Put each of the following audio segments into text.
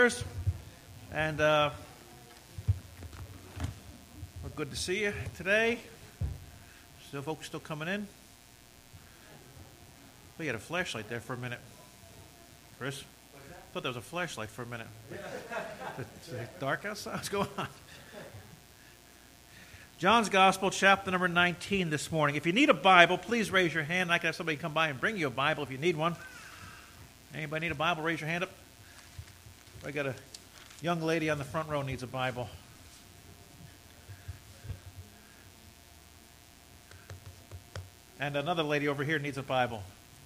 And we're good to see you today. Still, folks still coming in. We had a flashlight there for a minute. Chris? I thought there was a flashlight for a minute. Is it dark outside? What's going on? John's Gospel, chapter number 19 this morning. If you need a Bible, please raise your hand. I can have somebody come by and bring you a Bible if you need one. Anybody need a Bible? Raise your hand up. I got a young lady on the front row needs a Bible. And another lady over here needs a Bible.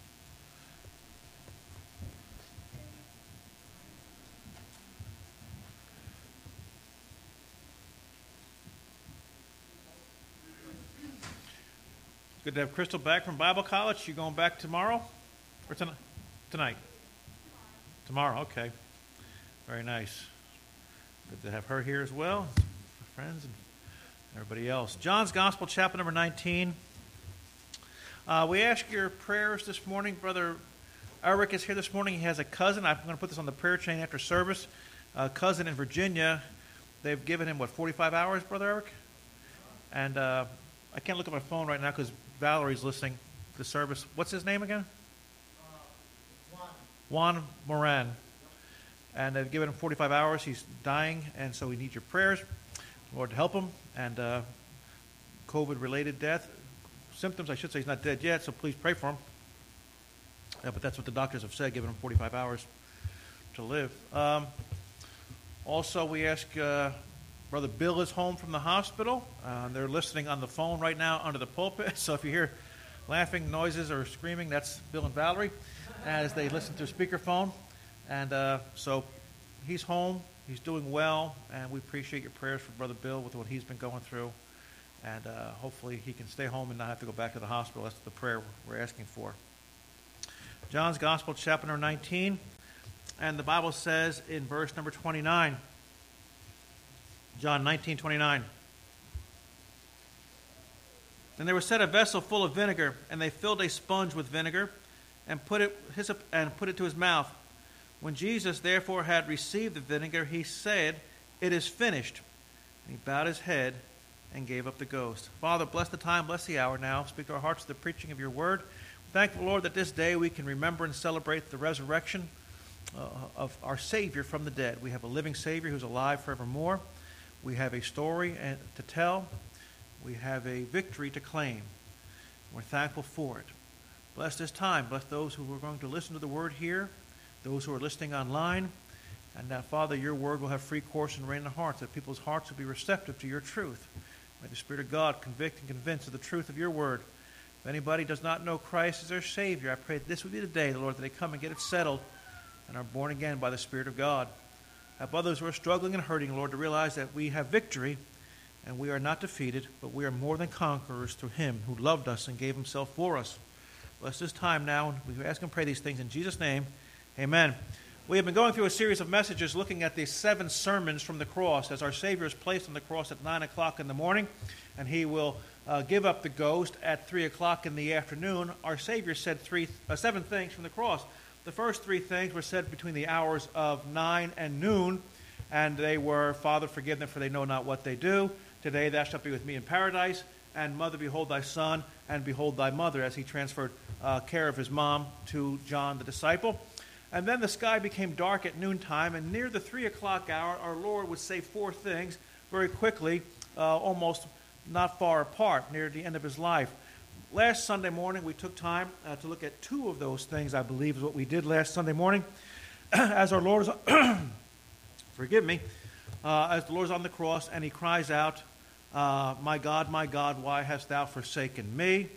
Good to have Crystal back from Bible college. You going back tomorrow? Or tonight? Tomorrow, okay. Very nice. Good to have her here as well, friends and everybody else. John's Gospel, chapter number 19. We ask your prayers this morning. Brother Eric is here this morning. He has a cousin. I'm going to put this on the prayer chain after service. A cousin in Virginia. They've given him, 45 hours, Brother Eric? And I can't look at my phone right now because Valerie's listening to the service. What's his name again? Juan Moran. And they've given him 45 hours. He's dying, and so we need your prayers, Lord, to help him. And COVID-related death. Symptoms, I should say, he's not dead yet, so please pray for him. But that's what the doctors have said, giving him 45 hours to live. Also, we ask, Brother Bill is home from the hospital. They're listening on the phone right now under the pulpit. So if you hear laughing noises or screaming, that's Bill and Valerie as they listen through speakerphone. And so he's home, he's doing well, and we appreciate your prayers for Brother Bill with what he's been going through. And hopefully he can stay home and not have to go back to the hospital. That's the prayer we're asking for. John's Gospel, chapter number 19, and the Bible says in verse number 29, John 19:29. And there was set a vessel full of vinegar, and they filled a sponge with vinegar and put it to his mouth. When Jesus therefore had received the vinegar, he said, "It is finished." And he bowed his head and gave up the ghost. Father, bless the time, bless the hour now. Speak to our hearts the preaching of your word. Thankful, Lord, that this day we can remember and celebrate the resurrection of our Savior from the dead. We have a living Savior who's alive forevermore. We have a story to tell. We have a victory to claim. We're thankful for it. Bless this time. Bless those who are going to listen to the word here, those who are listening online. And now, Father, your word will have free course and reign in the hearts, that people's hearts will be receptive to your truth. May the Spirit of God convict and convince of the truth of your word. If anybody does not know Christ as their Savior, I pray that this would be the day, Lord, that they come and get it settled and are born again by the Spirit of God. Help others who are struggling and hurting, Lord, to realize that we have victory and we are not defeated, but we are more than conquerors through him who loved us and gave himself for us. Bless this time now, and we ask and pray these things in Jesus' name. Amen. We have been going through a series of messages looking at the 7 sermons from the cross as our Savior is placed on the cross at 9 o'clock in the morning, and he will give up the ghost at 3 o'clock in the afternoon. Our Savior said 7 things from the cross. The first 3 things were said between the hours of 9 and noon, and they were, "Father, forgive them, for they know not what they do. Today thou shalt be with me in paradise. And mother, behold thy son, and behold thy mother," as he transferred care of his mom to John the disciple. And then the sky became dark at noontime, and near the 3 o'clock hour, our Lord would say 4 things very quickly, almost not far apart, near the end of his life. Last Sunday morning, we took time to look at 2 of those things, I believe, is what we did last Sunday morning. As our Lord is, forgive me, as the Lord is on the cross, and he cries out, my God, why hast thou forsaken me?"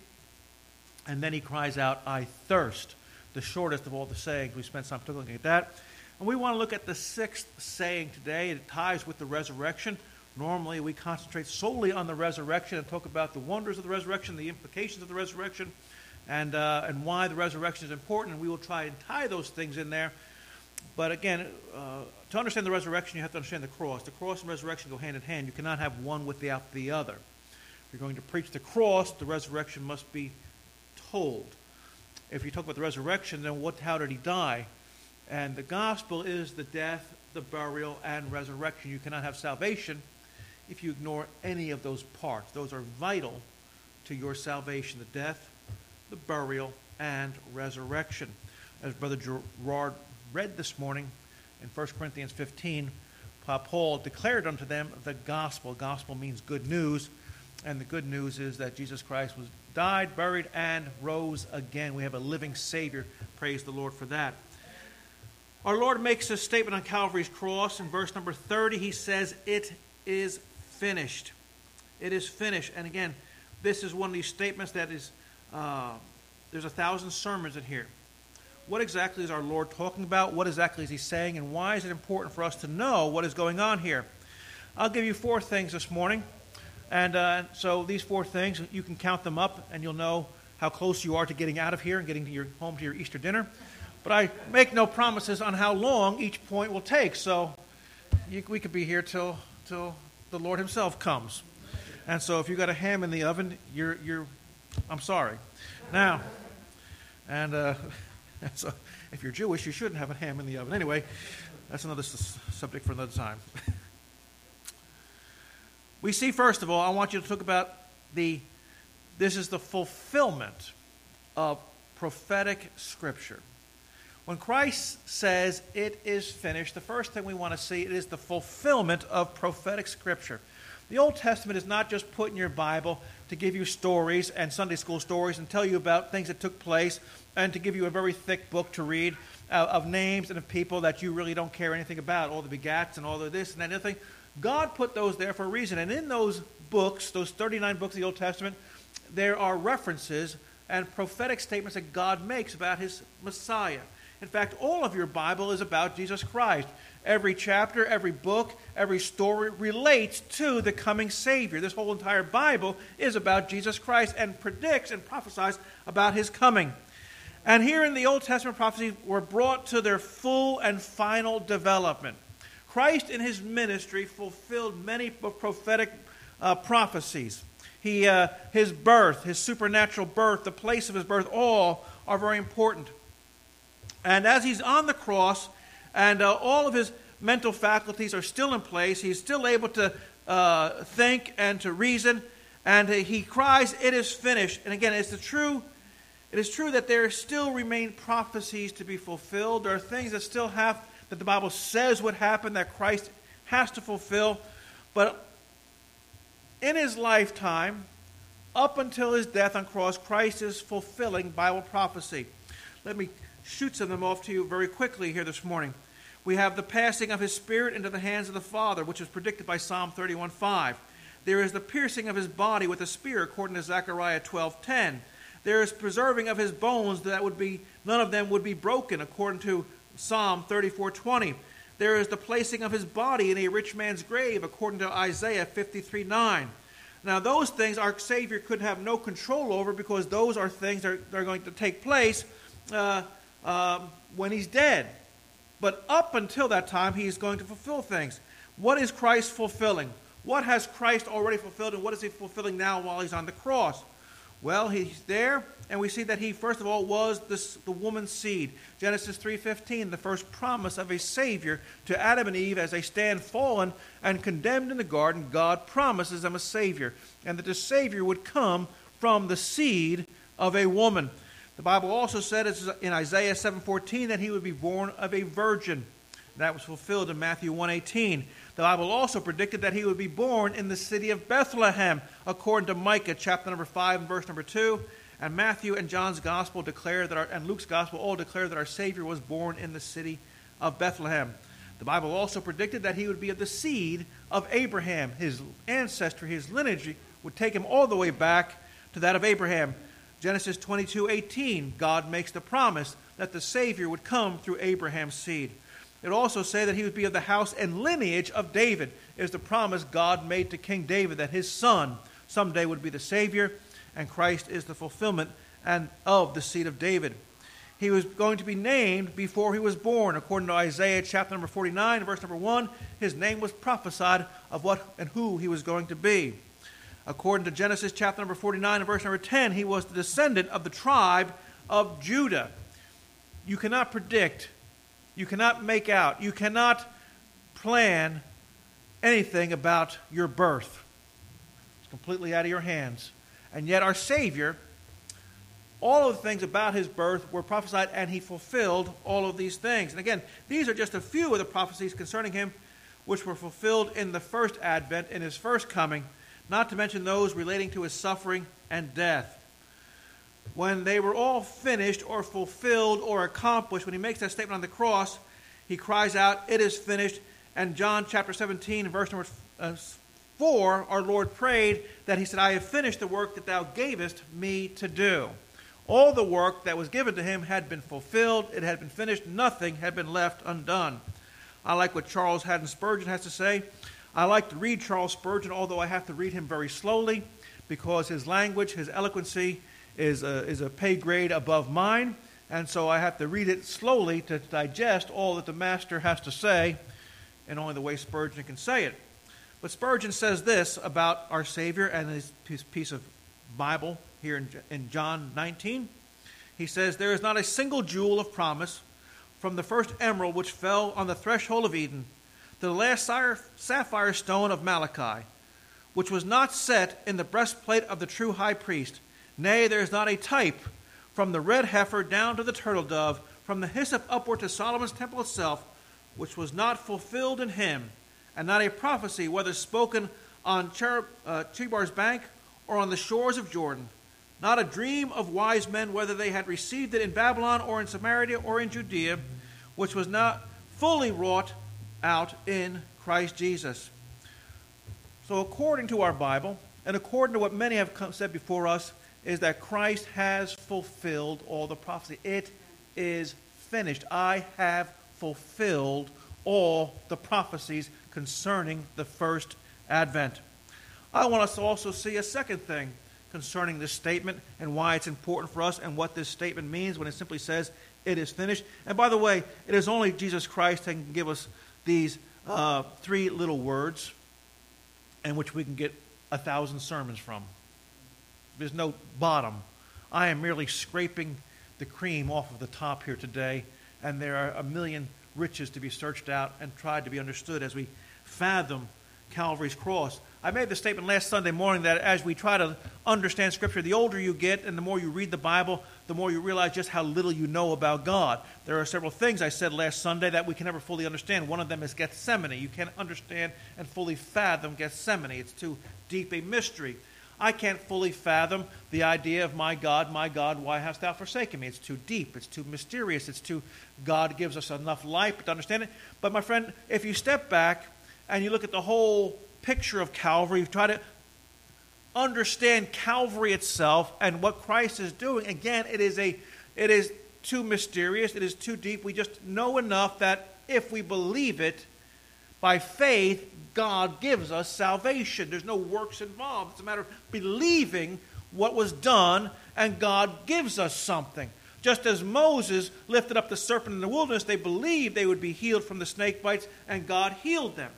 And then he cries out, "I thirst," the shortest of all the sayings. We spent some time looking at that. And we want to look at the 6th saying today. It ties with the resurrection. Normally we concentrate solely on the resurrection and talk about the wonders of the resurrection, the implications of the resurrection, and why the resurrection is important. And we will try and tie those things in there. But again, to understand the resurrection, you have to understand the cross. The cross and resurrection go hand in hand. You cannot have one without the other. If you're going to preach the cross, the resurrection must be told. If you talk about the resurrection, then how did he die? And the gospel is the death the burial, and resurrection. You cannot have salvation if you ignore any of those parts. Those are vital to your salvation: the death, the burial, and resurrection. As Brother Gerard read this morning in 1 Corinthians 15, Paul declared unto them the gospel. Gospel means good news, and the good news is that Jesus Christ died, buried, and rose again. We have a living Savior. Praise the Lord for that. Our Lord makes a statement on Calvary's cross. In verse number 30, he says, "It is finished." It is finished. And again, this is one of these statements that is, there's 1,000 sermons in here. What exactly is our Lord talking about? What exactly is he saying? And why is it important for us to know what is going on here? I'll give you 4 things this morning. And so these 4 things, you can count them up, and you'll know how close you are to getting out of here and getting to home to your Easter dinner. But I make no promises on how long each point will take. So we could be here till the Lord himself comes. And so if you got a ham in the oven, I'm sorry. Now, and so if you're Jewish, you shouldn't have a ham in the oven. Anyway, that's another subject for another time. We see, first of all, I want you to talk about this is the fulfillment of prophetic Scripture. When Christ says it is finished, the first thing we want to see, it is the fulfillment of prophetic Scripture. The Old Testament is not just put in your Bible to give you stories and Sunday school stories and tell you about things that took place and to give you a very thick book to read of names and of people that you really don't care anything about, all the begats and all the this and that and everything. God put those there for a reason. And in those books, those 39 books of the Old Testament, there are references and prophetic statements that God makes about his Messiah. In fact, all of your Bible is about Jesus Christ. Every chapter, every book, every story relates to the coming Savior. This whole entire Bible is about Jesus Christ and predicts and prophesies about his coming. And here in the Old Testament, prophecies were brought to their full and final development. Christ in his ministry fulfilled many prophetic prophecies. His birth, his supernatural birth, the place of his birth, all are very important. And as he's on the cross, and all of his mental faculties are still in place, he's still able to think and to reason, and he cries, "It is finished." And again, it is true that there still remain prophecies to be fulfilled. There are things that still have, that the Bible says would happen, that Christ has to fulfill. But in his lifetime, up until his death on cross, Christ is fulfilling Bible prophecy. Let me shoot some of them off to you very quickly here this morning. We have the passing of his Spirit into the hands of the Father, which is predicted by Psalm 31:5. There is the piercing of his body with a spear, according to Zechariah 12:10. There is preserving of his bones, that would be none of them would be broken, according to Psalm 34:20. There is the placing of his body in a rich man's grave, according to Isaiah 53:9. Now, those things our Savior could have no control over, because those are things that are going to take place when he's dead. But up until that time, he is going to fulfill things. What is Christ fulfilling? What has Christ already fulfilled, and what is he fulfilling now while he's on the cross? Well, he's there, and we see that he, first of all, was the woman's seed. Genesis 3:15, the first promise of a Savior to Adam and Eve as they stand fallen and condemned in the garden. God promises them a Savior, and that the Savior would come from the seed of a woman. The Bible also said in Isaiah 7:14 that he would be born of a virgin. That was fulfilled in Matthew 1:18. The Bible also predicted that he would be born in the city of Bethlehem, according to Micah chapter number 5 and verse number 2. And Matthew and John's gospel declare and Luke's gospel all declare that our Savior was born in the city of Bethlehem. The Bible also predicted that he would be of the seed of Abraham. His ancestry, his lineage would take him all the way back to that of Abraham. Genesis 22:18, God makes the promise that the Savior would come through Abraham's seed. It also said that he would be of the house and lineage of David. It is the promise God made to King David that his son someday would be the Savior, and Christ is the fulfillment of the seed of David. He was going to be named before he was born. According to Isaiah chapter number 49, verse number 1, his name was prophesied of what and who he was going to be. According to Genesis chapter number 49 and verse number 10, he was the descendant of the tribe of Judah. You cannot predict, you cannot make out, you cannot plan anything about your birth. It's completely out of your hands. And yet our Savior, all of the things about his birth were prophesied, and he fulfilled all of these things. And again, these are just a few of the prophecies concerning him which were fulfilled in the first advent, in his first coming, not to mention those relating to his suffering and death. When they were all finished or fulfilled or accomplished, when he makes that statement on the cross, he cries out, "It is finished." And John chapter 17, verse number 4, our Lord prayed that he said, "I have finished the work that thou gavest me to do." All the work that was given to him had been fulfilled. It had been finished. Nothing had been left undone. I like what Charles Haddon Spurgeon has to say. I like to read Charles Spurgeon, although I have to read him very slowly because his language, his eloquency is a pay grade above mine. And so I have to read it slowly to digest all that the master has to say in only the way Spurgeon can say it. But Spurgeon says this about our Savior and his piece of Bible here in John 19. He says, "There is not a single jewel of promise from the first emerald which fell on the threshold of Eden to the last sapphire stone of Malachi, which was not set in the breastplate of the true high priest. Nay, there is not a type from the red heifer down to the turtle dove, from the hyssop upward to Solomon's temple itself, which was not fulfilled in him, and not a prophecy, whether spoken on Chebar's bank or on the shores of Jordan. Not a dream of wise men, whether they had received it in Babylon or in Samaria or in Judea, which was not fully wrought out in Christ Jesus." So according to our Bible, and according to what many have said before us, is that Christ has fulfilled all the prophecy. It is finished. I have fulfilled all the prophecies concerning the first advent. I want us to also see a second thing concerning this statement and why it's important for us and what this statement means when it simply says, "It is finished." And by the way, it is only Jesus Christ that can give us these 3 little words in which we can get 1,000 sermons from. There's no bottom. I am merely scraping the cream off of the top here today, and there are a million riches to be searched out and tried to be understood as we fathom Calvary's cross. I made the statement last Sunday morning that as we try to understand Scripture, the older you get and the more you read the Bible, the more you realize just how little you know about God. There are several things I said last Sunday that we can never fully understand. One of them is Gethsemane. You can't understand and fully fathom Gethsemane. It's too deep a mystery. I can't fully fathom the idea of my God, why hast thou forsaken me? It's too deep. It's too mysterious. God gives us enough light to understand it. But my friend, if you step back and you look at the whole picture of Calvary, you try to understand Calvary itself and what Christ is doing, again, it is too mysterious. It is too deep. We just know enough that if we believe it by faith, God gives us salvation. There's no works involved. It's a matter of believing what was done, and God gives us something. Just as Moses lifted up the serpent in the wilderness, they believed they would be healed from the snake bites, and God healed them.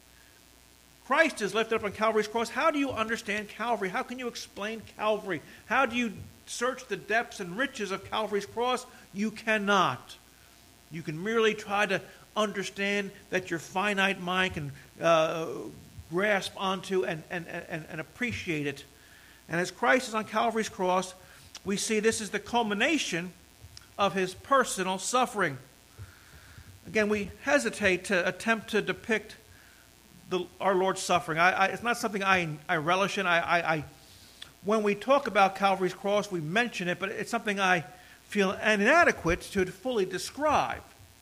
Christ is lifted up on Calvary's cross. How do you understand Calvary? How can you explain Calvary? How do you search the depths and riches of Calvary's cross? You cannot. You can merely try to understand that your finite mind can grasp onto and appreciate it. And as Christ is on Calvary's cross, we see this is the culmination of his personal suffering. Again, we hesitate to attempt to depict our Lord's suffering. It's not something I relish in. When we talk about Calvary's cross, we mention it, but it's something I feel inadequate to fully describe.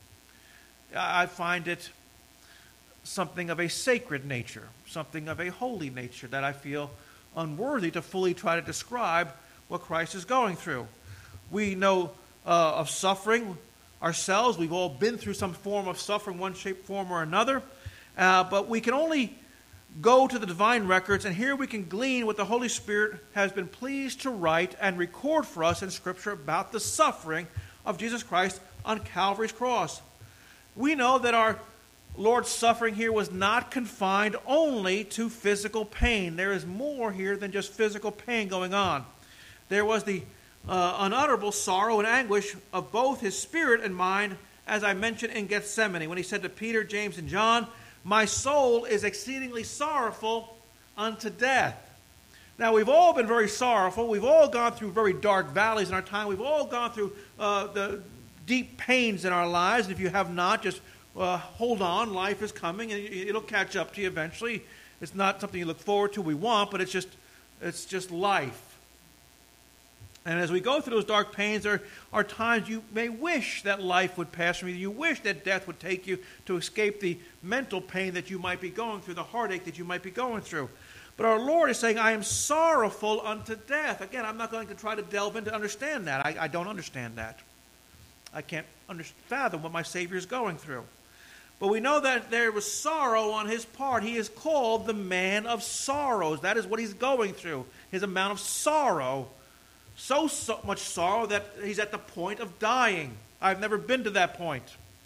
I find it something of a sacred nature, something of a holy nature that I feel unworthy to fully try to describe what Christ is going through. We know of suffering ourselves. We've all been through some form of suffering, one shape, form, or another. But we can only go to the divine records, and here we can glean what the Holy Spirit has been pleased to write and record for us in Scripture about the suffering of Jesus Christ on Calvary's cross. We know that our Lord's suffering here was not confined only to physical pain. There is more here than just physical pain going on. There was the unutterable sorrow and anguish of both his spirit and mind, as I mentioned in Gethsemane, when he said to Peter, James, and John, My soul is exceedingly sorrowful unto death. Now, we've all been very sorrowful. We've all gone through very dark valleys in our time. We've all gone through the deep pains in our lives. If you have not, just hold on. Life is coming, and it'll catch up to you eventually. It's not something you look forward to, we want, but it's just life. And as we go through those dark pains, there are times you may wish that life would pass from you. You wish that death would take you to escape the mental pain that you might be going through, the heartache that you might be going through. But our Lord is saying, I am sorrowful unto death. Again, I'm not going to try to delve in to understand that. I don't understand that. I can't fathom what my Savior is going through. But we know that there was sorrow on his part. He is called the man of sorrows. That is what he's going through, his amount of sorrow. So much sorrow that he's at the point of dying. I've never been to that point.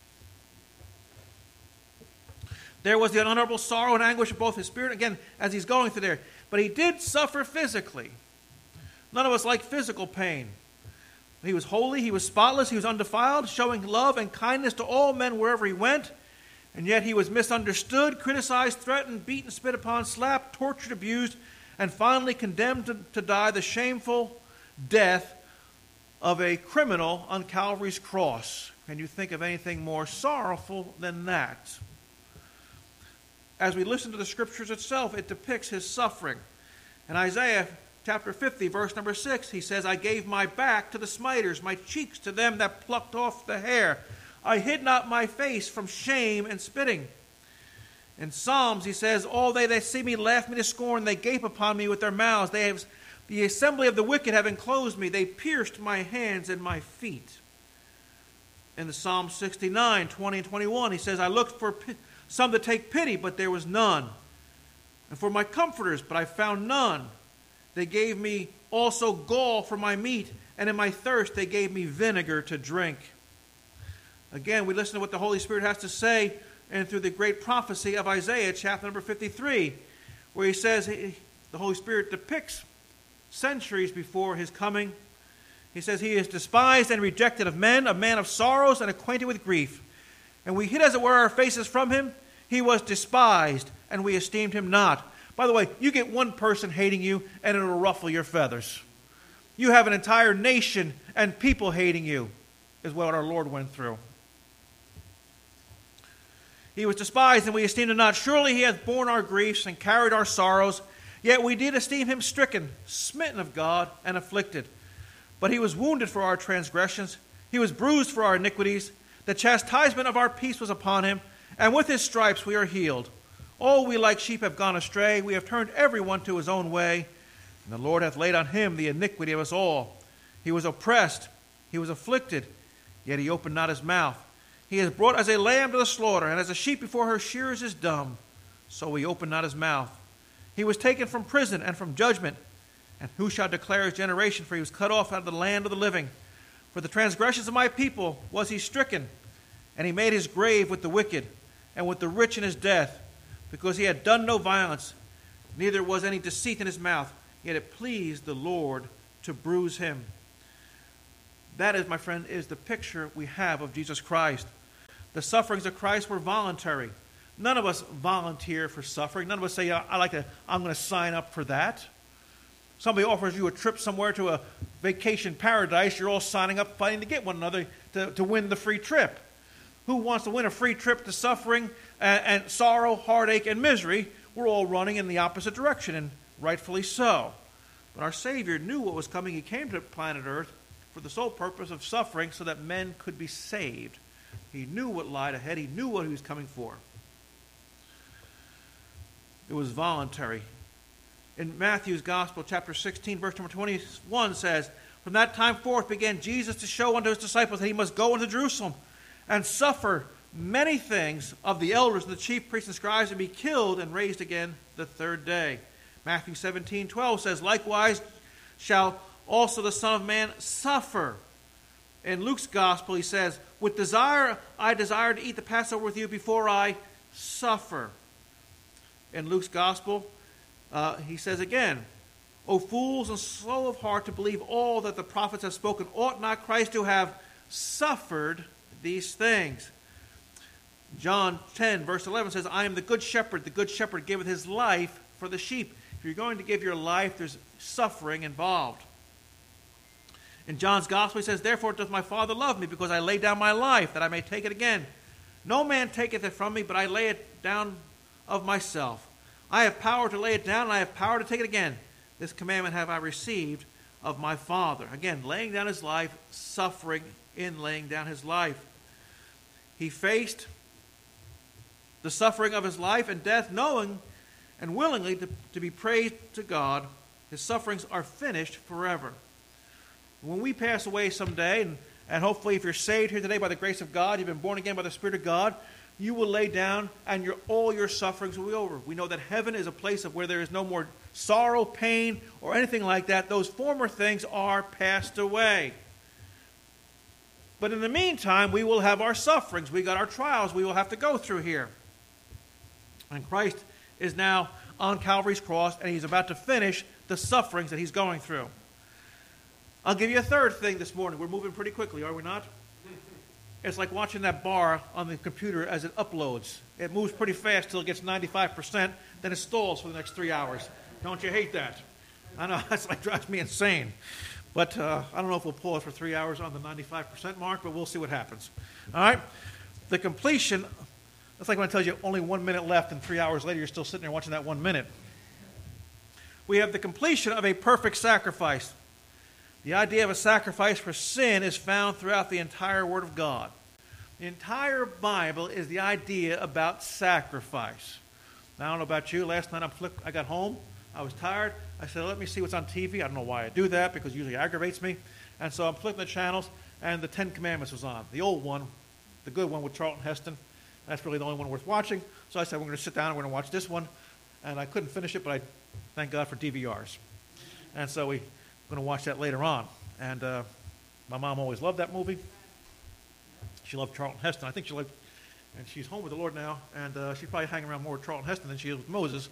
There was the unutterable sorrow and anguish of both his spirit, again, as he's going through there. But he did suffer physically. None of us like physical pain. He was holy, he was spotless, he was undefiled, showing love and kindness to all men wherever he went. And yet he was misunderstood, criticized, threatened, beaten, spit upon, slapped, tortured, abused, and finally condemned to die the shameful death of a criminal on Calvary's cross. Can you think of anything more sorrowful than that? As we listen to the Scriptures itself, it depicts his suffering. In Isaiah chapter 50, verse number 6, he says, I gave my back to the smiters, my cheeks to them that plucked off the hair. I hid not my face from shame and spitting. In Psalms, he says, all they that see me laugh me to scorn. They gape upon me with their mouths. The assembly of the wicked have enclosed me. They pierced my hands and my feet. In the Psalm 69, 20 and 21, he says, I looked for some to take pity, but there was none. And for my comforters, but I found none. They gave me also gall for my meat, and in my thirst they gave me vinegar to drink. Again, we listen to what the Holy Spirit has to say, and through the great prophecy of Isaiah, chapter number 53, where he says, the Holy Spirit depicts centuries before his coming. He says, he is despised and rejected of men, a man of sorrows and acquainted with grief. And we hid, as it were, our faces from him. He was despised, and we esteemed him not. By the way, you get one person hating you, and it'll ruffle your feathers. You have an entire nation and people hating you, is what our Lord went through. He was despised, and we esteemed him not. Surely he hath borne our griefs and carried our sorrows. Yet we did esteem him stricken, smitten of God, and afflicted. But he was wounded for our transgressions. He was bruised for our iniquities. The chastisement of our peace was upon him, and with his stripes we are healed. All we like sheep have gone astray. We have turned every one to his own way. And the Lord hath laid on him the iniquity of us all. He was oppressed. He was afflicted. Yet he opened not his mouth. He is brought as a lamb to the slaughter, and as a sheep before her shearers is dumb. So he opened not his mouth. He was taken from prison and from judgment. And who shall declare his generation? For he was cut off out of the land of the living. For the transgressions of my people was he stricken. And he made his grave with the wicked, and with the rich in his death, because he had done no violence, neither was any deceit in his mouth. Yet it pleased the Lord to bruise him. That is, my friend, is the picture we have of Jesus Christ. The sufferings of Christ were voluntary. None of us volunteer for suffering. None of us say, I'm going to sign up for that. Somebody offers you a trip somewhere to a vacation paradise. You're all signing up, fighting to get one another to win the free trip. Who wants to win a free trip to suffering and sorrow, heartache, and misery? We're all running in the opposite direction, and rightfully so. But our Savior knew what was coming. He came to planet Earth for the sole purpose of suffering so that men could be saved. He knew what lied ahead. He knew what he was coming for. It was voluntary. In Matthew's Gospel, chapter 16, verse number 21 says, From that time forth began Jesus to show unto his disciples that he must go into Jerusalem and suffer many things of the elders and the chief priests and scribes, and be killed and raised again the third day. Matthew 17:12 says, Likewise shall also the Son of Man suffer. In Luke's Gospel, he says, With desire I desire to eat the Passover with you before I suffer. In Luke's Gospel, he says again, O fools and slow of heart to believe all that the prophets have spoken, ought not Christ to have suffered these things? John 10, verse 11 says, I am the good shepherd. The good shepherd giveth his life for the sheep. If you're going to give your life, there's suffering involved. In John's gospel, he says, therefore doth my Father love me, because I lay down my life, that I may take it again. No man taketh it from me, but I lay it down of myself. I have power to lay it down, and I have power to take it again. This commandment have I received of my Father. Again, laying down his life, suffering in laying down his life. He faced the suffering of his life and death, knowing and willingly to be praised to God. His sufferings are finished forever. When we pass away someday, and hopefully if you're saved here today by the grace of God, you've been born again by the Spirit of God, you will lay down and all your sufferings will be over. We know that heaven is a place of where there is no more sorrow, pain, or anything like that. Those former things are passed away. But in the meantime, we will have our sufferings. We got our trials we will have to go through here. And Christ is now on Calvary's cross, and he's about to finish the sufferings that he's going through. I'll give you a third thing this morning. We're moving pretty quickly, are we not? It's like watching that bar on the computer as it uploads. It moves pretty fast till it gets 95%, then it stalls for the next 3 hours. Don't you hate that? I know, that's like drives me insane. But I don't know if we'll pull it for 3 hours on the 95% mark, but we'll see what happens. All right? The completion, that's like when I tell you only 1 minute left, and 3 hours later you're still sitting there watching that 1 minute. We have the completion of a perfect sacrifice. The idea of a sacrifice for sin is found throughout the entire Word of God. The entire Bible is the idea about sacrifice. Now, I don't know about you. Last night I got home. I was tired. I said, let me see what's on TV. I don't know why I do that, because it usually aggravates me. And so I'm flipping the channels, and the Ten Commandments was on. The old one, the good one with Charlton Heston. That's really the only one worth watching. So I said, we're going to sit down and we're going to watch this one. And I couldn't finish it, but I thank God for DVRs. And so we're going to watch that later on. And my mom always loved that movie. She loved Charlton Heston. I think she loved, and she's home with the Lord now, and she's probably hanging around more with Charlton Heston than she is with Moses,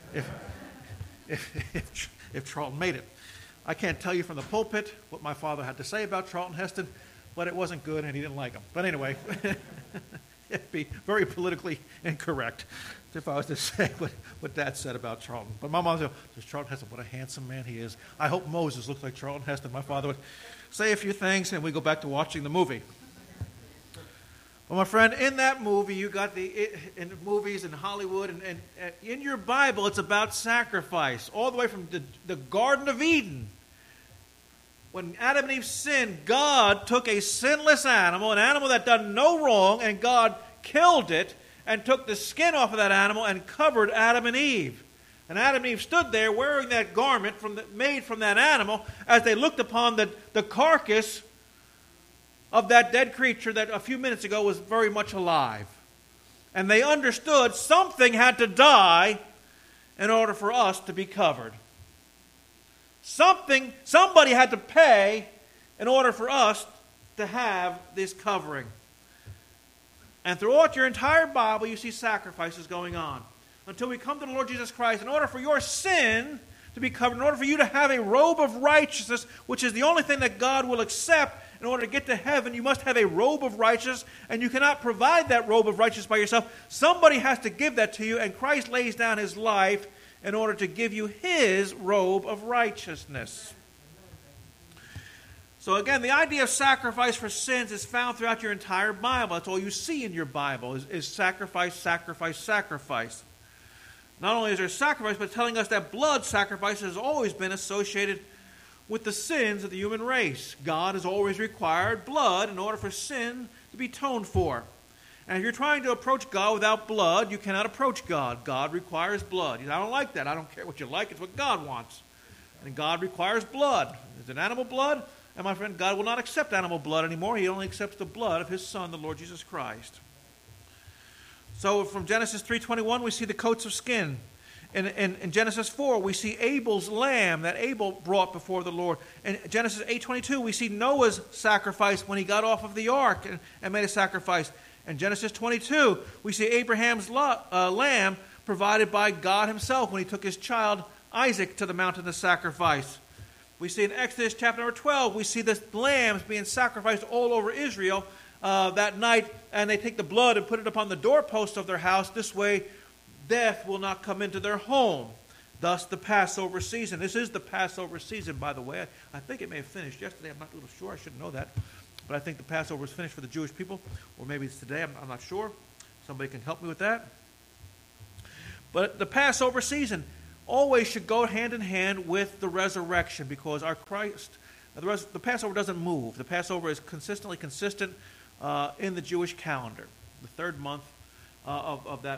if Charlton made it. I can't tell you from the pulpit what my father had to say about Charlton Heston, but it wasn't good and he didn't like him. But anyway, it'd be very politically incorrect if I was to say what Dad said about Charlton. But my mom said, there's Charlton Heston, what a handsome man he is. I hope Moses looks like Charlton Heston. My father would say a few things and we go back to watching the movie. Well, my friend, in that movie, you got in movies in Hollywood, and in your Bible, it's about sacrifice. All the way from the Garden of Eden. When Adam and Eve sinned, God took a sinless animal, an animal that done no wrong, and God killed it and took the skin off of that animal and covered Adam and Eve. And Adam and Eve stood there wearing that garment made from that animal as they looked upon the carcass of that dead creature that a few minutes ago was very much alive. And they understood something had to die in order for us to be covered. Somebody had to pay in order for us to have this covering. And throughout your entire Bible, you see sacrifices going on. Until we come to the Lord Jesus Christ, in order for your sin to be covered, in order for you to have a robe of righteousness, which is the only thing that God will accept, in order to get to heaven, you must have a robe of righteousness, and you cannot provide that robe of righteousness by yourself. Somebody has to give that to you, and Christ lays down his life in order to give you his robe of righteousness. So again, the idea of sacrifice for sins is found throughout your entire Bible. That's all you see in your Bible is sacrifice, sacrifice, sacrifice. Not only is there sacrifice, but telling us that blood sacrifice has always been associated with the sins of the human race. God has always required blood in order for sin to be atoned for. And if you're trying to approach God without blood, you cannot approach God. God requires blood. I don't like that. I don't care what you like. It's what God wants. And God requires blood. Is it animal blood? And my friend, God will not accept animal blood anymore. He only accepts the blood of his Son, the Lord Jesus Christ. So from Genesis 3:21, we see the coats of skin. In Genesis 4, we see Abel's lamb that Abel brought before the Lord. In Genesis 8:22, we see Noah's sacrifice when he got off of the ark and made a sacrifice. In Genesis 22, we see Abraham's lamb provided by God himself when he took his child Isaac to the mountain to sacrifice. We see in Exodus chapter number 12, we see the lambs being sacrificed all over Israel that night, and they take the blood and put it upon the doorpost of their house. This way, death will not come into their home. Thus, the Passover season. This is the Passover season, by the way. I think it may have finished yesterday. I'm not a little sure. I should know that. But I think the Passover is finished for the Jewish people. Or maybe it's today. I'm not sure. Somebody can help me with that. But the Passover season always should go hand in hand with the resurrection, because our Christ, the Passover doesn't move. The Passover is consistent in the Jewish calendar. The third month I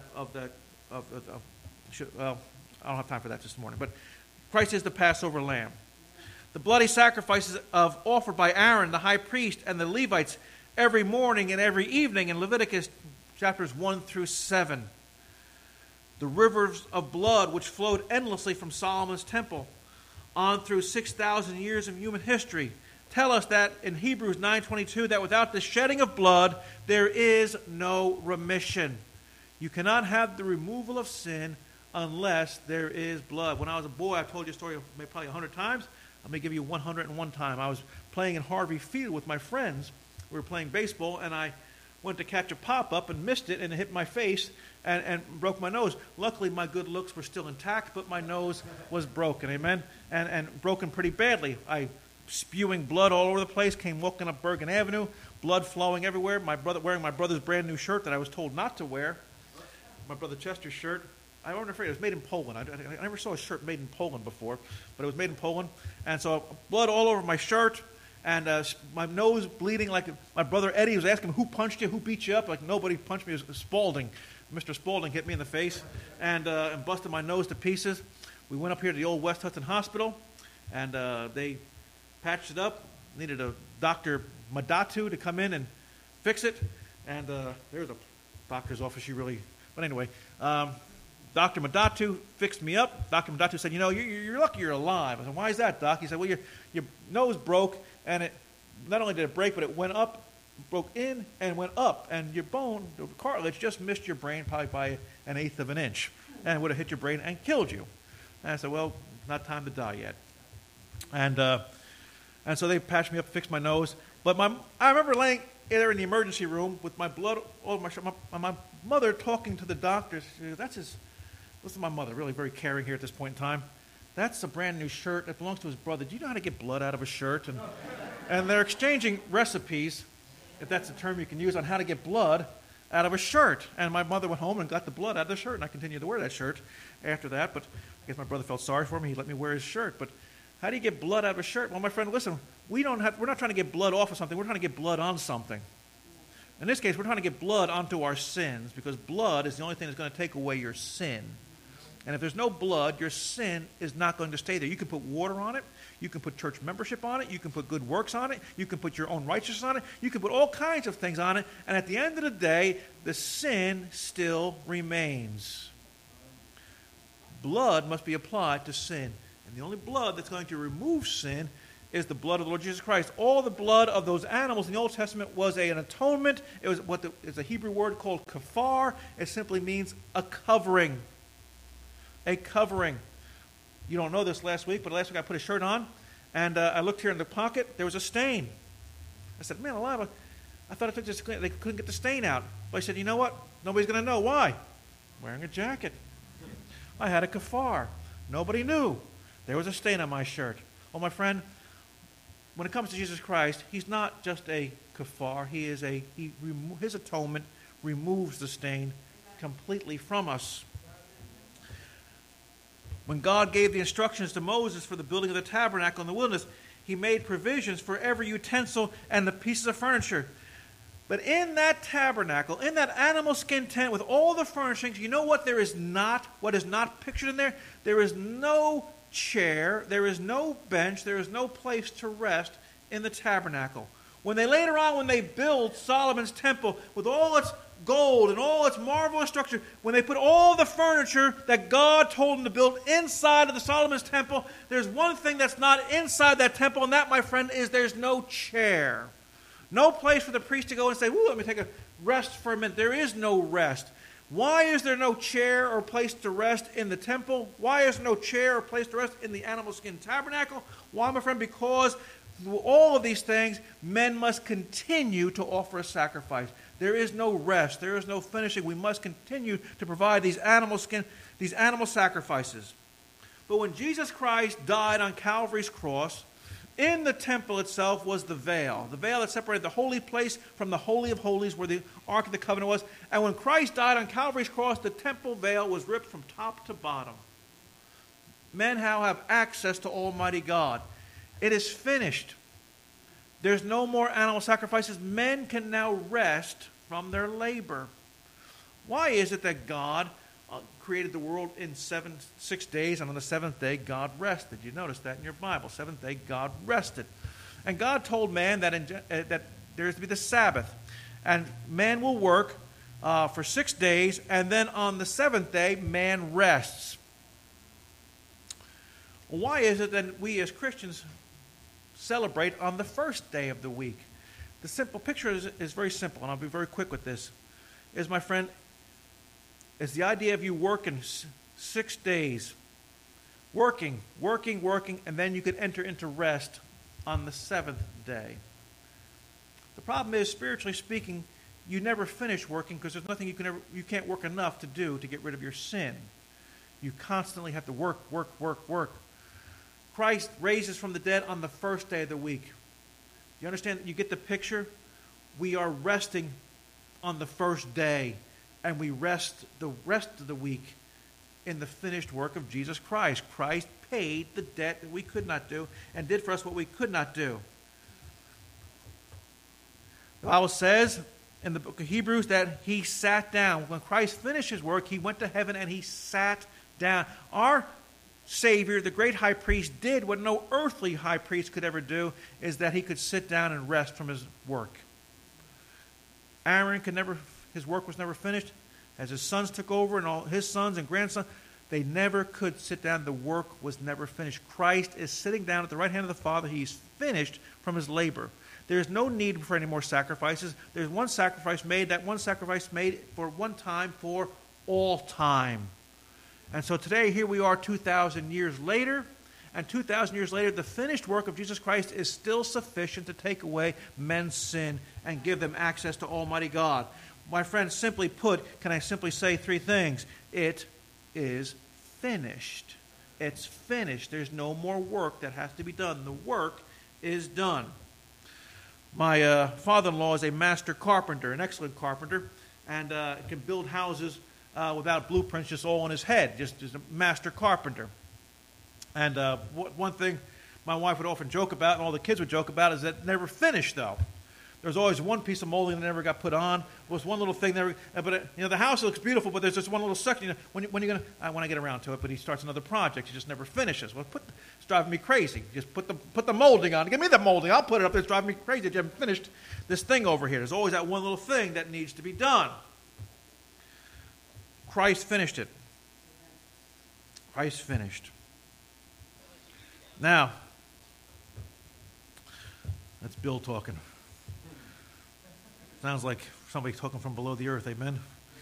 don't have time for that this morning, but Christ is the Passover lamb. The bloody sacrifices offered by Aaron, the high priest, and the Levites every morning and every evening in Leviticus chapters 1 through 7. The rivers of blood which flowed endlessly from Solomon's temple on through 6,000 years of human history tell us that in Hebrews 9:22 that without the shedding of blood there is no remission. You cannot have the removal of sin unless there is blood. When I was a boy, I've told you a story probably 100 times. I'm going to give you 101 time. I was playing in Harvey Field with my friends. We were playing baseball, and I went to catch a pop-up and missed it, and it hit my face and broke my nose. Luckily, my good looks were still intact, but my nose was broken, amen? And broken pretty badly. I spewing blood all over the place, came walking up Bergen Avenue, blood flowing everywhere. My brother wearing my brother's brand new shirt that I was told not to wear, my brother Chester's shirt. I wasn't afraid. It was made in Poland. I never saw a shirt made in Poland before, but it was made in Poland. And so blood all over my shirt, and my nose bleeding like my brother Eddie was asking, who punched you, who beat you up? Like nobody punched me. It was Spaulding. Mr. Spaulding hit me in the face and busted my nose to pieces. We went up here to the old West Hudson Hospital, and they patched it up. Needed a Dr. Madatu to come in and fix it. And there's a doctor's office. But anyway, Dr. Madatu fixed me up. Dr. Madatu said, you're lucky you're alive. I said, why is that, Doc? He said, well, your nose broke, and it not only did it break, but it went up, broke in, and went up. And your bone, the cartilage, just missed your brain probably by 1/8 of an inch. And it would have hit your brain and killed you. And I said, well, not time to die yet. And so they patched me up, fixed my nose. But I remember laying there in the emergency room with my blood all over my shirt. My mother talking to the doctors. This is my mother, really very caring here at this point in time. That's a brand new shirt that belongs to his brother. Do you know how to get blood out of a shirt? And they're exchanging recipes, if that's a term you can use, on how to get blood out of a shirt. And my mother went home and got the blood out of the shirt, and I continued to wear that shirt after that. But I guess my brother felt sorry for me. He let me wear his shirt. But how do you get blood out of a shirt? Well, my friend, listen, we're not trying to get blood off of something. We're trying to get blood on something. In this case, we're trying to get blood onto our sins, because blood is the only thing that's going to take away your sin. And if there's no blood, your sin is not going to stay there. You can put water on it. You can put church membership on it. You can put good works on it. You can put your own righteousness on it. You can put all kinds of things on it. And at the end of the day, the sin still remains. Blood must be applied to sin. And the only blood that's going to remove sin is the blood of the Lord Jesus Christ. All the blood of those animals in the Old Testament was an atonement. It was it's a Hebrew word called kafar. It simply means a covering. A covering. You don't know this last week, but last week I put a shirt on, and I looked here in the pocket. There was a stain. I said, man alive, I thought I took this. They couldn't get the stain out. But I said, you know what? Nobody's going to know. Why? I'm wearing a jacket. I had a kafar. Nobody knew. There was a stain on my shirt. Well, my friend, when it comes to Jesus Christ, he's not just a kafar. His atonement removes the stain completely from us. When God gave the instructions to Moses for the building of the tabernacle in the wilderness, he made provisions for every utensil and the pieces of furniture. But in that tabernacle, in that animal skin tent with all the furnishings, you know what is not pictured in there? There is no chair, there is no bench, there is no place to rest in the tabernacle. When they build Solomon's temple with all its gold and all its marvelous structure, when they put all the furniture that God told them to build inside of the Solomon's temple, there's one thing that's not inside that temple, and that, my friend, is there's no chair. No place for the priest to go and say, "Ooh, let me take a rest for a minute." There is no rest. Why is there no chair or place to rest in the temple? Why is there no chair or place to rest in the animal skin tabernacle? Why, my friend? Because through all of these things, men must continue to offer a sacrifice. There is no rest. There is no finishing. We must continue to provide these animal sacrifices. But when Jesus Christ died on Calvary's cross, in the temple itself was the veil that separated the holy place from the Holy of Holies where the Ark of the Covenant was. And when Christ died on Calvary's cross, the temple veil was ripped from top to bottom. Men now have access to Almighty God. It is finished. There's no more animal sacrifices. Men can now rest from their labor. Why is it that God created the world in 6 days, and on the seventh day God rested? You notice that in your Bible. Seventh day God rested. And God told man that there is to be the Sabbath. And man will work for 6 days, and then on the seventh day man rests. Well, why is it that we as Christians celebrate on the first day of the week? The simple picture is very simple, and I'll be very quick with this. Is, my friend, is the idea of you working 6 days, working, and then you could enter into rest on the seventh day. The problem is, spiritually speaking, you never finish working because there's nothing you can't work enough to do to get rid of your sin. You constantly have to work. Christ raises from the dead on the first day of the week. You understand? You get the picture? We are resting on the first day, and we rest the rest of the week in the finished work of Jesus Christ. Christ paid the debt that we could not do and did for us what we could not do. The Bible says in the book of Hebrews that he sat down. When Christ finished his work, he went to heaven and he sat down. Our Savior, the great high priest, did what no earthly high priest could ever do, is that he could sit down and rest from his work. Aaron his work was never finished. As his sons took over, and all his sons and grandsons, they never could sit down. The work was never finished. Christ is sitting down at the right hand of the Father. He's finished from his labor. There is no need for any more sacrifices. There's one sacrifice made, that one sacrifice made for one time, for all time. And so today, here we are 2,000 years later, and 2,000 years later, the finished work of Jesus Christ is still sufficient to take away men's sin and give them access to Almighty God. My friends, simply put, can I simply say three things? It is finished. It's finished. There's no more work that has to be done. The work is done. My father-in-law is a master carpenter, an excellent carpenter, and can build houses without blueprints, just all in his head, just a master carpenter. And one thing my wife would often joke about, and all the kids would joke about, is that it never finished, though. There's always one piece of molding that never got put on. There was one little thing there, but the house looks beautiful, but there's just one little section. When are you going to? When I get around to it, but he starts another project. He just never finishes. Well, it's driving me crazy. Just put the molding on. Give me the molding. I'll put it up there. It's driving me crazy that you haven't finished this thing over here. There's always that one little thing that needs to be done. Christ finished it. Christ finished. Now, that's Bill talking. Sounds like somebody talking from below the earth, amen?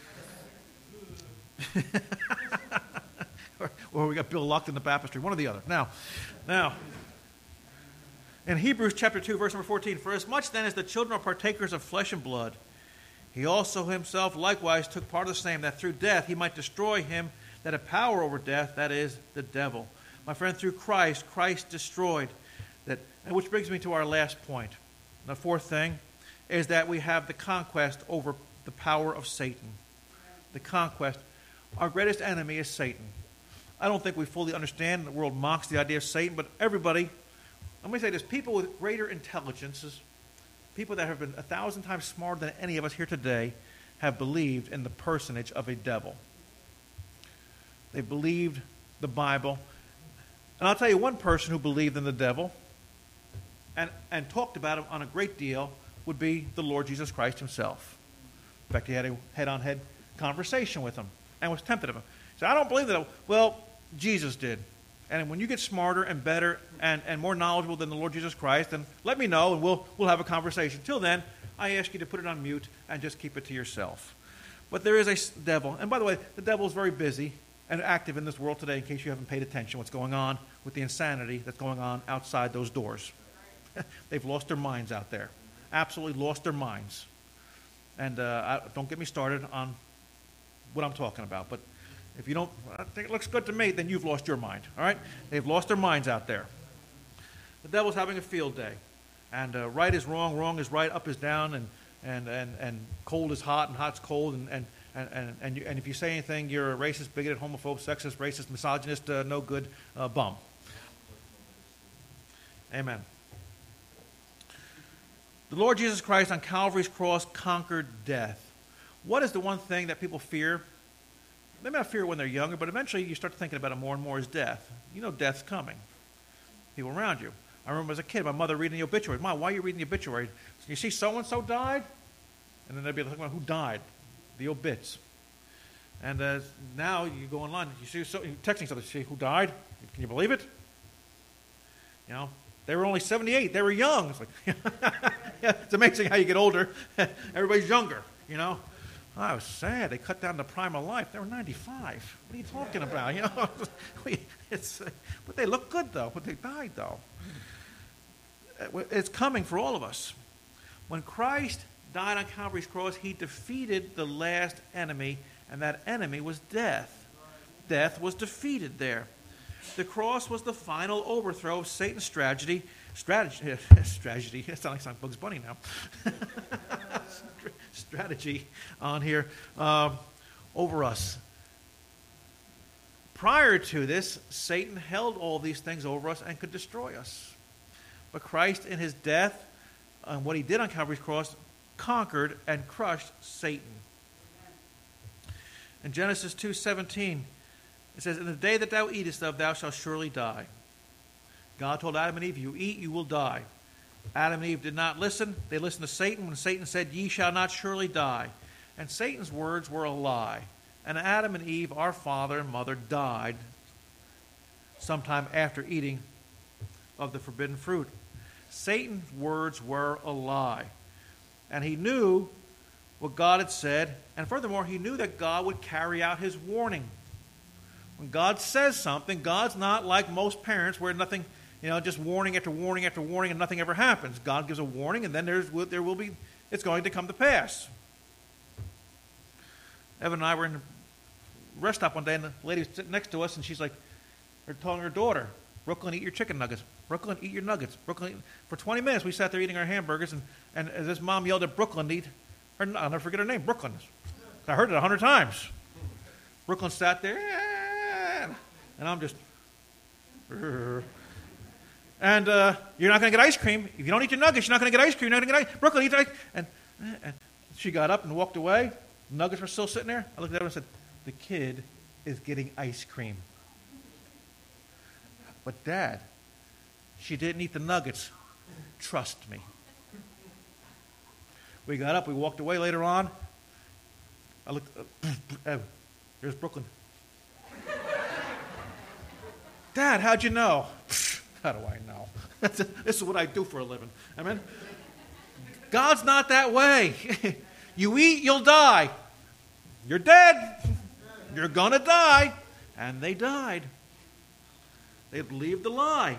or we got Bill locked in the baptistry, one or the other. Now, in Hebrews chapter 2, verse number 14, for as much then as the children are partakers of flesh and blood, he also himself likewise took part of the same, that through death he might destroy him that had power over death, that is, the devil. My friend, through Christ destroyed that. And which brings me to our last point. The fourth thing is that we have the conquest over the power of Satan. The conquest. Our greatest enemy is Satan. I don't think we fully understand. The world mocks the idea of Satan, but everybody, let me say this, people with greater intelligences, people that have been 1,000 times smarter than any of us here today, have believed in the personage of a devil. They believed the Bible. And I'll tell you one person who believed in the devil and talked about him on a great deal would be the Lord Jesus Christ himself. In fact, he had a head-on-head conversation with him and was tempted of him. He said, I don't believe that. Well, Jesus did. And when you get smarter and better and more knowledgeable than the Lord Jesus Christ, then let me know and we'll have a conversation. Till then, I ask you to put it on mute and just keep it to yourself. But there is a devil. And by the way, the devil is very busy and active in this world today, in case you haven't paid attention what's going on with the insanity that's going on outside those doors. They've lost their minds out there. Absolutely lost their minds. And don't get me started on what I'm talking about. But if you don't think it looks good to me, then you've lost your mind. All right? They've lost their minds out there. The devil's having a field day. And right is wrong, wrong is right, up is down, and cold is hot, and hot's cold. And if you say anything, you're a racist, bigoted, homophobe, sexist, racist, misogynist, no good bum. Amen. The Lord Jesus Christ on Calvary's cross conquered death. What is the one thing that people fear? They may not fear when they're younger, but eventually you start thinking about it more and more is death. You know death's coming. People around you. I remember as a kid, my mother reading the obituary. Mom, why are you reading the obituary? You see so-and-so died? And then they'd be talking about who died. The obits. And now you go online, you see, you're texting somebody, see who died? Can you believe it? You know, they were only 78. They were young. It's like, yeah, it's amazing how you get older. Everybody's younger, you know. Oh, I was sad. They cut down the prime of life. They were 95. What are you talking about? You know, but they look good though. But they died though. It's coming for all of us. When Christ died on Calvary's cross, he defeated the last enemy, and that enemy was death. Death was defeated there. The cross was the final overthrow of Satan's strategy. It sounds like some Bugs Bunny now. Strategy on here over us. Prior to this, Satan held all these things over us and could destroy us. But Christ, in his death, and what he did on Calvary's cross, conquered and crushed Satan. In Genesis 2:17, it says, "In the day that thou eatest of, thou shalt surely die." God told Adam and Eve, "You eat, you will die." Adam and Eve did not listen. They listened to Satan when Satan said, "Ye shall not surely die." And Satan's words were a lie. And Adam and Eve, our father and mother, died sometime after eating of the forbidden fruit. Satan's words were a lie. And he knew what God had said. And furthermore, he knew that God would carry out his warning. When God says something, God's not like most parents where nothing, just warning after warning after warning and nothing ever happens. God gives a warning and then it's going to come to pass. Evan and I were in the rest stop one day and the lady was sitting next to us and she's like, they're telling her daughter, "Brooklyn, eat your chicken nuggets. Brooklyn, eat your nuggets. Brooklyn." For 20 minutes we sat there eating our hamburgers and as this mom yelled at Brooklyn to eat her, I'll never forget her name, Brooklyn. I heard it 100 times. Brooklyn sat there and I'm just, and you're not going to get ice cream. If you don't eat your nuggets, you're not going to get ice cream. You're not going to get ice. Brooklyn, eat ice. And she got up and walked away. The nuggets were still sitting there. I looked at her and said, "The kid is getting ice cream." But Dad, she didn't eat the nuggets. Trust me. We got up. We walked away later on. I looked. There's Brooklyn. "Dad, how'd you know?" "How do I know? This is what I do for a living." Amen. God's not that way. You eat, you'll die. You're dead. You're going to die. And they died. They believed the lie.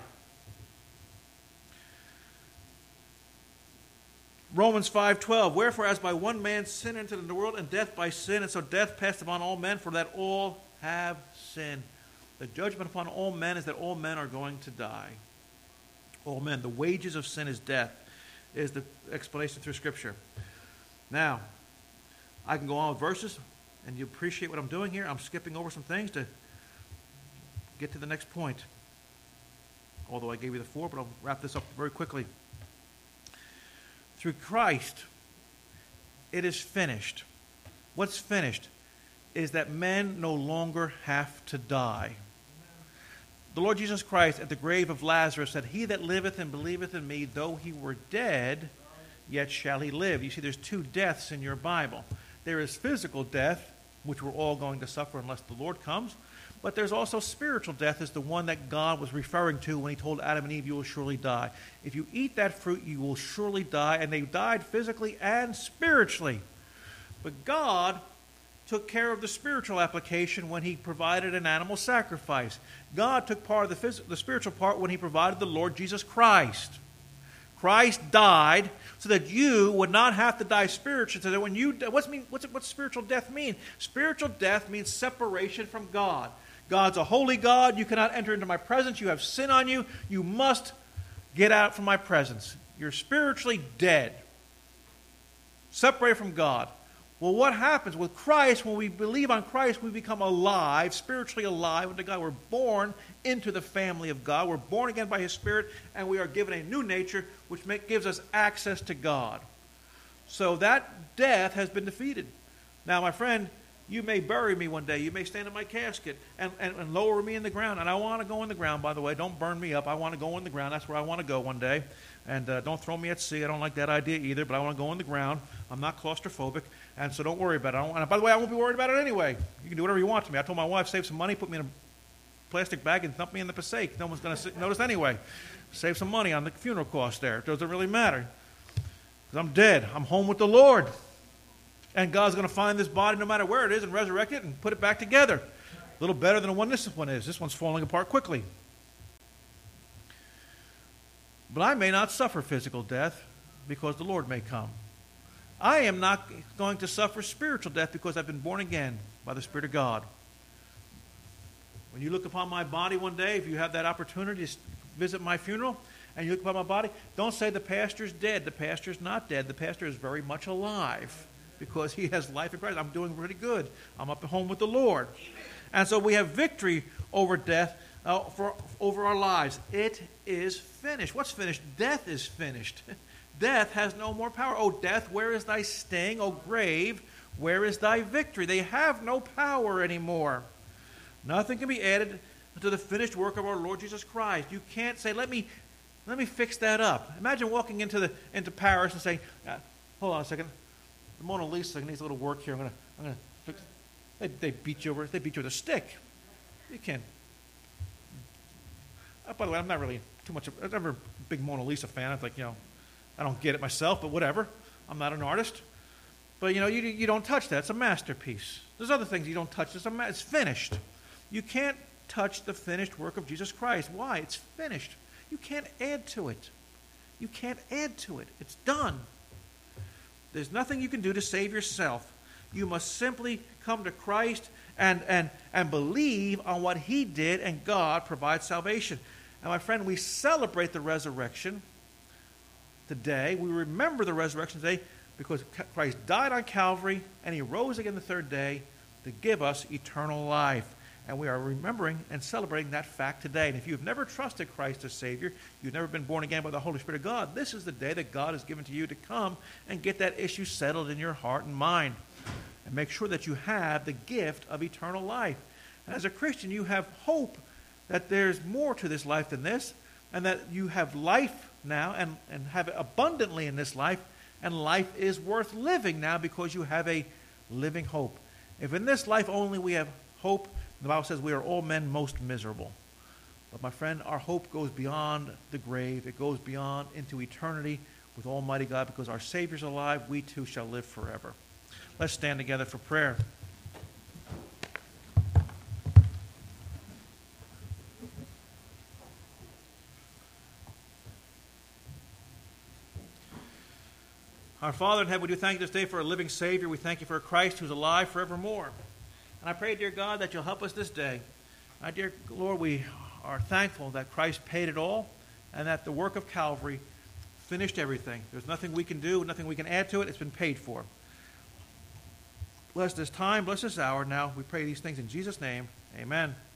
Romans 5:12, "Wherefore as by one man sin entered into the world, and death by sin, and so death passed upon all men, for that all have sinned." The judgment upon all men is that all men are going to die. All men. The wages of sin is death, is the explanation through Scripture. Now, I can go on with verses, and you appreciate what I'm doing here. I'm skipping over some things to get to the next point. Although I gave you the 4, but I'll wrap this up very quickly. Through Christ, it is finished. What's finished is that men no longer have to die. The Lord Jesus Christ at the grave of Lazarus said, "He that liveth and believeth in me, though he were dead, yet shall he live." You see, there's 2 deaths in your Bible. There is physical death, which we're all going to suffer unless the Lord comes. But there's also spiritual death, is the one that God was referring to when he told Adam and Eve, "You will surely die. If you eat that fruit, you will surely die." And they died physically and spiritually. But God took care of the spiritual application when he provided an animal sacrifice. God took part of the spiritual part when he provided the Lord Jesus Christ. Christ died so that you would not have to die spiritually. So that when you what's spiritual death mean? Spiritual death means separation from God. God's a holy God. You cannot enter into my presence. You have sin on you. You must get out from my presence. You're spiritually dead. Separated from God. Well, what happens with Christ? When we believe on Christ, we become alive, spiritually alive unto God. We're born into the family of God. We're born again by His Spirit, and we are given a new nature, which gives us access to God. So that death has been defeated. Now, my friend, you may bury me one day. You may stand in my casket and lower me in the ground. And I want to go in the ground, by the way. Don't burn me up. I want to go in the ground. That's where I want to go one day. And don't throw me at sea. I don't like that idea either, but I want to go in the ground. I'm not claustrophobic, and so don't worry about it. And by the way, I won't be worried about it anyway. You can do whatever you want to me. I told my wife, save some money, put me in a plastic bag, and dump me in the Passaic. No one's going to notice anyway. Save some money on the funeral cost there. It doesn't really matter. Because I'm dead. I'm home with the Lord. And God's going to find this body no matter where it is and resurrect it and put it back together. A little better than the one this one is. This one's falling apart quickly. But I may not suffer physical death because the Lord may come. I am not going to suffer spiritual death because I've been born again by the Spirit of God. When you look upon my body one day, if you have that opportunity to visit my funeral, and you look upon my body, don't say the pastor's dead. The pastor's not dead. The pastor is very much alive because he has life in Christ. I'm doing pretty good. I'm up at home with the Lord. And so we have victory over death, over our lives. It is finished. What's finished? Death is finished. Death has no more power. Oh, death, where is thy sting? Oh, grave, where is thy victory? They have no power anymore. Nothing can be added to the finished work of our Lord Jesus Christ. You can't say, let me fix that up. Imagine walking into Paris and saying, hold on a second, the Mona Lisa needs a little work here. I'm going to fix it. They beat you over. They beat you with a stick. You can't. By the way, I'm not really I'm never a big Mona Lisa fan. I'm like, I don't get it myself, but whatever. I'm not an artist. But, you don't touch that. It's a masterpiece. There's other things you don't touch. It's finished. You can't touch the finished work of Jesus Christ. Why? It's finished. You can't add to it. You can't add to it. It's done. There's nothing you can do to save yourself. You must simply come to Christ and believe on what He did, and God provides salvation. And my friend, we celebrate the resurrection today. We remember the resurrection today because Christ died on Calvary and He rose again the third day to give us eternal life. And we are remembering and celebrating that fact today. And if you've never trusted Christ as Savior, you've never been born again by the Holy Spirit of God, this is the day that God has given to you to come and get that issue settled in your heart and mind. And make sure that you have the gift of eternal life. And as a Christian, you have hope that there's more to this life than this, and that you have life now and have it abundantly in this life, and life is worth living now because you have a living hope. If in this life only we have hope, the Bible says we are all men most miserable. But my friend, our hope goes beyond the grave. It goes beyond into eternity with Almighty God, because our Savior's alive. We too shall live forever. Let's stand together for prayer. Our Father in heaven, we do thank you this day for a living Savior. We thank you for a Christ who's alive forevermore. And I pray, dear God, that you'll help us this day. My dear Lord, we are thankful that Christ paid it all and that the work of Calvary finished everything. There's nothing we can do, nothing we can add to it. It's been paid for. Bless this time, bless this hour. Now we pray these things in Jesus' name. Amen.